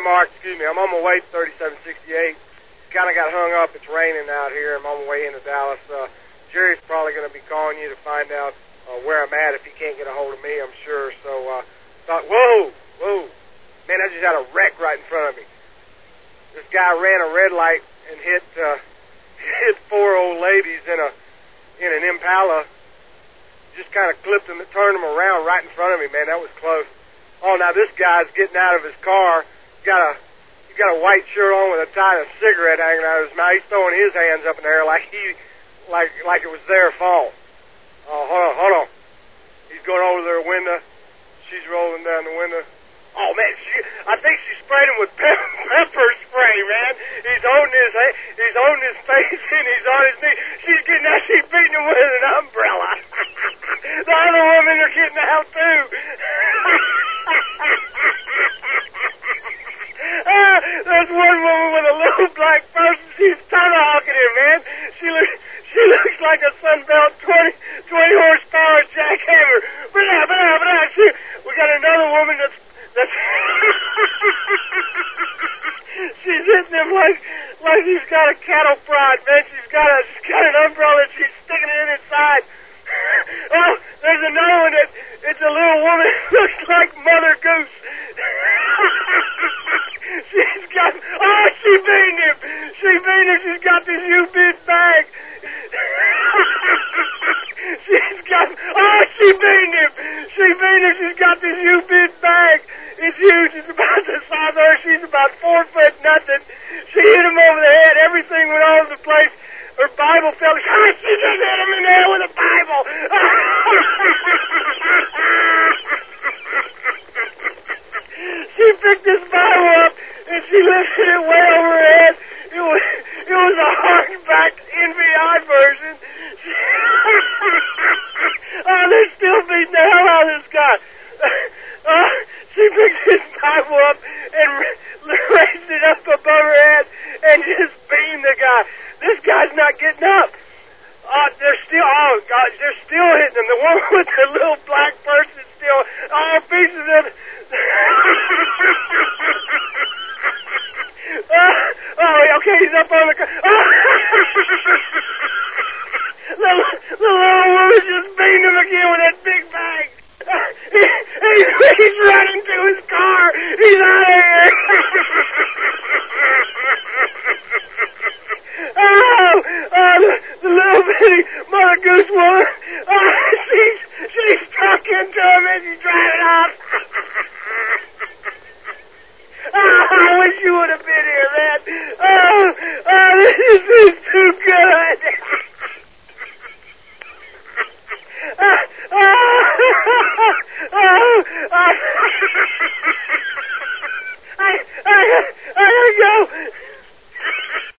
Mark, excuse me. I'm on my way to 3768. Kind of got hung up. It's raining out here. I'm on my way into Dallas. Jerry's probably going to be calling you to find out where I'm at if he can't get a hold of me, I'm sure. So thought, whoa. Man, I just had a wreck right in front of me. This guy ran a red light and hit four old ladies in an Impala. Just kind of clipped them and turned them around right in front of me, man. That was close. Oh, now this guy's getting out of his car. He's got a white shirt on with a tie and a cigarette hanging out of his mouth. He's throwing his hands up in the air like it was their fault. Oh, hold on. He's going over to their window. She's rolling down the window. Oh, man, I think she sprayed him with pepper spray, man. He's holding his face and he's on his knee. She's getting out, she's beating him with an umbrella. The other women are getting out, too. There's one woman with a little black person. She's tomahawking him, man. She looks like a Sunbelt 20 horsepower jackhammer. But we got another woman that's she's hitting him like he's got a cattle prod, man. She's got an umbrella and she's sticking it in his side. Oh, there's another one it's a little woman that looks like Mother Goose. She beat him. She's got this U-bit bag. She beat him. She's got this U-bit bag. It's huge. It's about the size of her. She's about 4 foot nothing. She hit him over the head. Everything went all over the place. Her Bible fell. She just hit him in the head with a Bible. She picked this Bible up and she lifted it way over her head. It was a hardback NVI version. They're still beating the hell out of this guy. She picked his Bible up and raised it up above her head and just beamed the guy. This guy's not getting up. They're still hitting him. The one with the little black person still, all pieces of it. Okay, he's up on the car. The little woman just beamed him again with that big bag. He's running to his car. He's out of here. The little bitty Mother Goose woman. She's stuck into him as he's driving off. I wish you would have been here, man. This is too good.